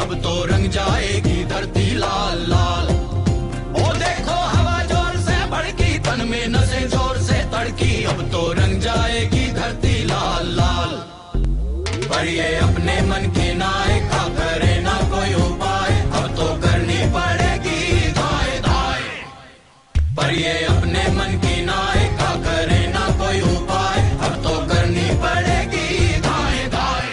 अब तो रंग जाएगी धरती लाल लाल। ओ देखो हवा जोर से भड़की, तन में नसें जोर से तड़की, अब तो रंग जाएगी धरती लाल लाल। पर ये अपने मन की नायिका करे ना कोई उपाय, अब तो करनी पड़ेगी धाए धाए। पर ये अपने मन की नायिका करे ना कोई उपाय, अब तो करनी पड़ेगी धाए धाए।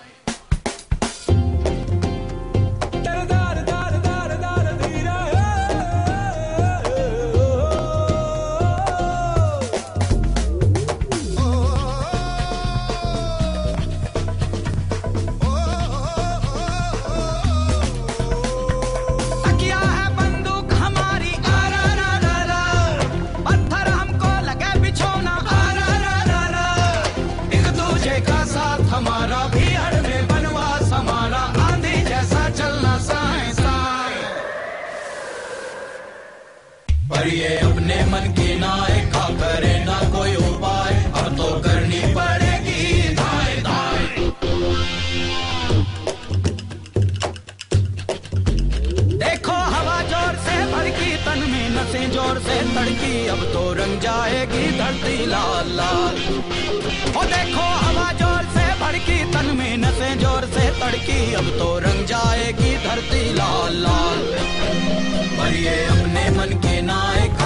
हमारा भीड़ में बनवास हमारा, आंधी जैसा चलना साए साए। पर ये अपने मन की नायिका करे ना कोई उपाय, अब तो करनी पड़ेगी धाए धाए। देखो हवा जोर से भड़की, तन में नसें जोर से तड़की, अब तो रंग जाएगी धरती लाल लाल। ओ देखो हवा जोर से भड़की, तन में नसें जोर से तड़की, अब तो रंग जाएगी धरती लाल लाल। पर ये अपने मन के नायक